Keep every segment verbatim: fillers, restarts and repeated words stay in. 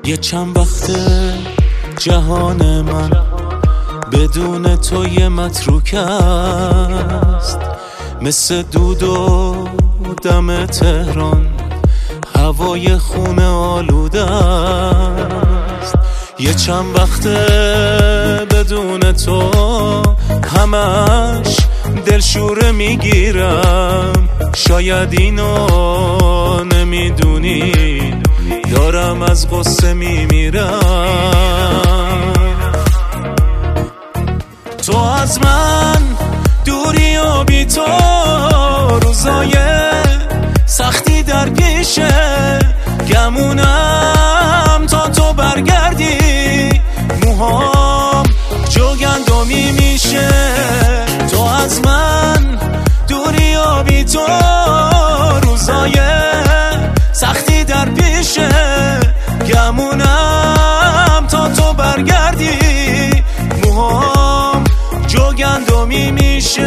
یه چند وقته جهان من بدون تو یه متروک است، مثل دود و دم تهران هوای خونه آلوده است. یه چند وقته بدون تو همش دلشوره میگیرم، شاید اینو نمیدونی دارم از غصه میمیرم. تو از من دوری و بی تو روزای سختی در پیشه، گمونم تا تو برگردی موهام جوگندمی میشه. تو از من دوری و بی تو روزای سختی در پیشه، گمونم تا تو برگردی موهام جوگندمی میشه.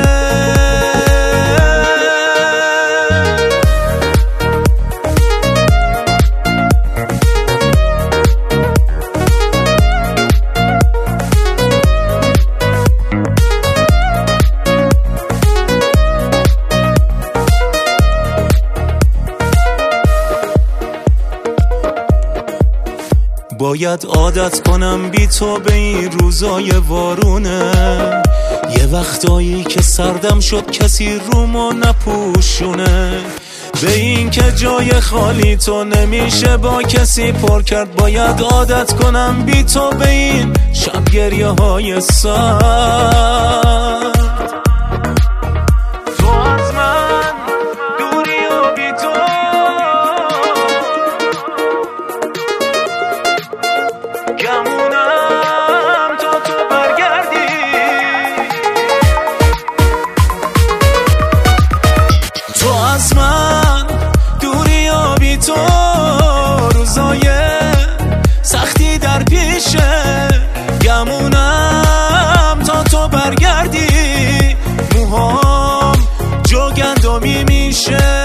باید عادت کنم بی تو به این روزای وارونه، یه وقتایی که سردم شد کسی رومو نپوشونه، به این که جای خالی تو نمیشه با کسی پر کرد. باید عادت کنم بی تو به این شب گریه های سرد. تو از من دوری و بی تو گمونم تا تو برگردی. تو از من دوری و بی تو روزای سختی در پیشه، گمونم تا تو برگردی موهام جوگندمی میشه.